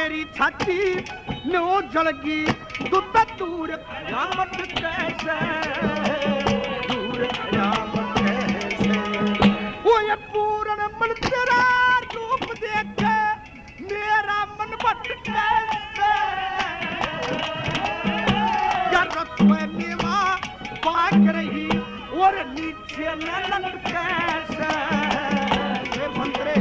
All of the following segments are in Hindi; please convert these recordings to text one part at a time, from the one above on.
मेरी छाती नो जलगी तू दूर कयामत कैसे दूर कयामत कैसे वो ये पूर्ण मन तेरा रूप देखे मेरा मन भटक कैसे यार तुम्हें मेवा पाक रही और नीचे ललक कैसे ये मंत्रे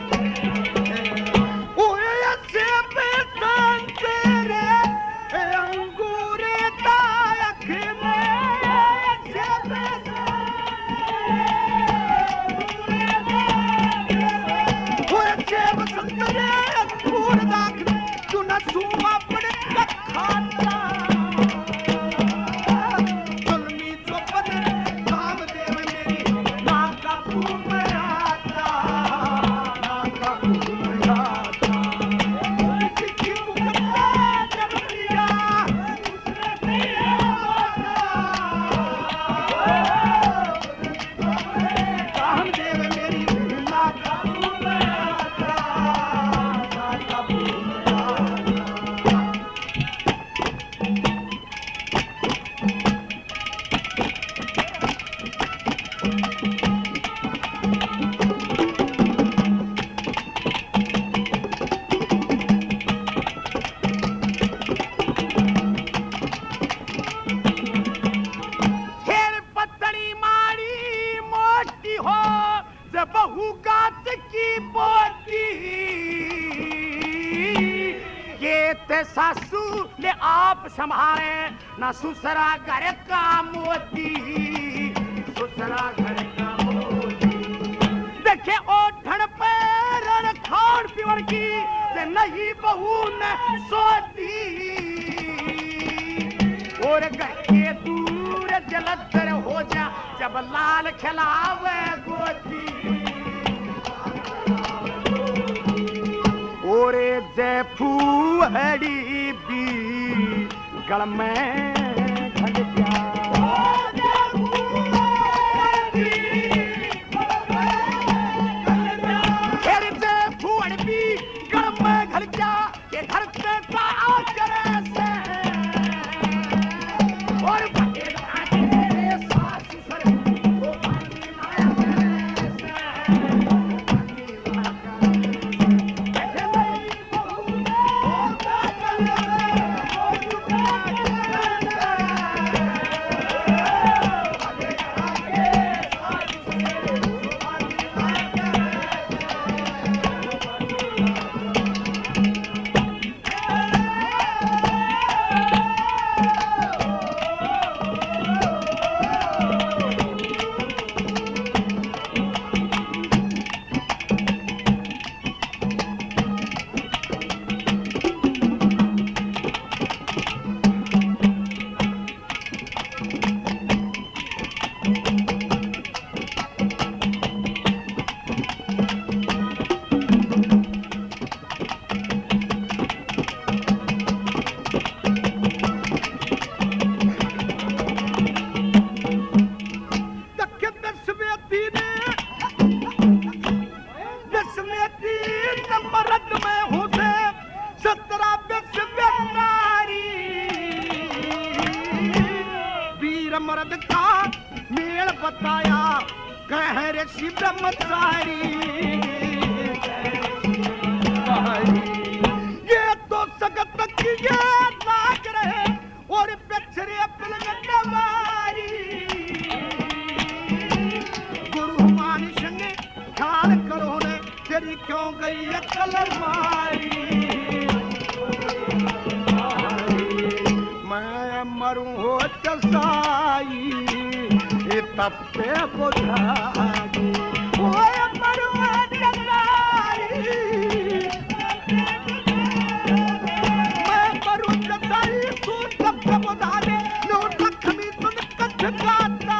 सासू ने आप संभाले ना सुसरा घर का मोती सुसरा घर का मोती देखे ओठन पे रण खान पीवन की ते नहीं बहू ने सोती और घर के दूर जलधर हो जा जब लाल खिलावे गोती और जयफूहड़ी भी गल में घट जा फिर जयफूहड़ी भी गल में घट जा के घर से करे से और मर्द का मेल बताया कह ऋषि ब्रह्मचारी ये तो सगत की ये लाग रहे और पिछरे मारी गुरु मान संग ख्याल करो ने तेरी क्यों गई अकल मारी मैं मरूं हो चसाई तपे बुझाई ओए मरूं हो चसाई मैं मरूं चसाई तू तपे बुझा दे नो लक्ष्मी तुम कच्छ गाता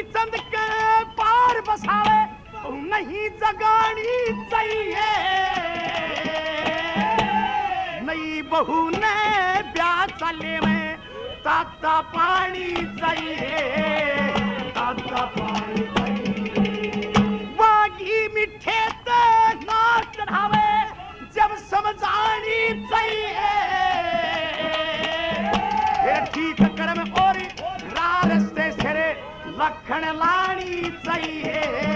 चंद के पार बसावे नहीं जगानी चाहिए नई बहू ने ब्याह चले में ताता पानी चाहिए ताता पानी चाहिए वागी मिठे ते ना चढ़ावे जब समझानी चाहिए ठीक कर में और रास्ते से लखन लानी चाहिए